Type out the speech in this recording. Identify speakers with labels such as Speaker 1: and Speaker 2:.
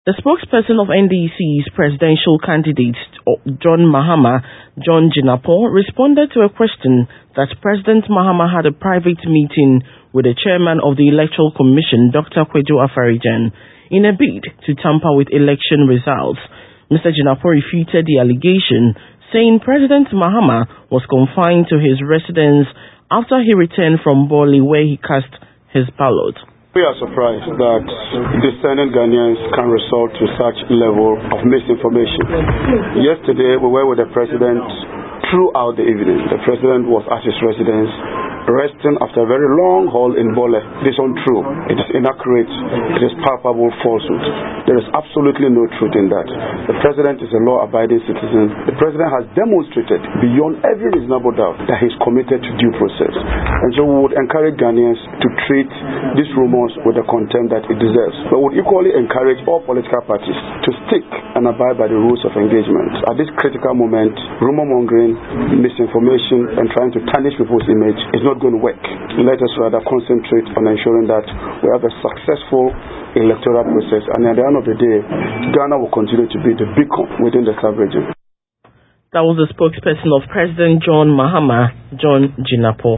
Speaker 1: The spokesperson of NDC's presidential candidate, John Mahama, John Jinapor, responded to a question that President Mahama had a private meeting with the chairman of the Electoral Commission, Dr. Kwejo Afari-Gyan, in a bid to tamper with election results. Mr. Jinapor refuted the allegation, saying President Mahama was confined to his residence after he returned from Boli, where he cast his ballot.
Speaker 2: We are surprised that discerning Ghanaians can resort to such level of misinformation. Yesterday, we were with the president throughout the evening. The president was at his residence, resting after a very long haul in Bole. It is untrue. It is inaccurate. It is palpable falsehood. There is absolutely no truth in that. The president is a law-abiding citizen. The president has demonstrated beyond every reasonable doubt that he is committed to due process. And so we would encourage Ghanaians to treat these rumors with the contempt that it deserves. But we would equally encourage all political parties to stick and abide by the rules of engagement. At this critical moment, rumor mongering, misinformation, and trying to tarnish people's image is not going to work. Let us rather concentrate on ensuring that we have a successful electoral process, and at the end of the day, Ghana will continue to be the beacon within the sub-region.
Speaker 1: That was the spokesperson of President John Mahama, John Jinapor.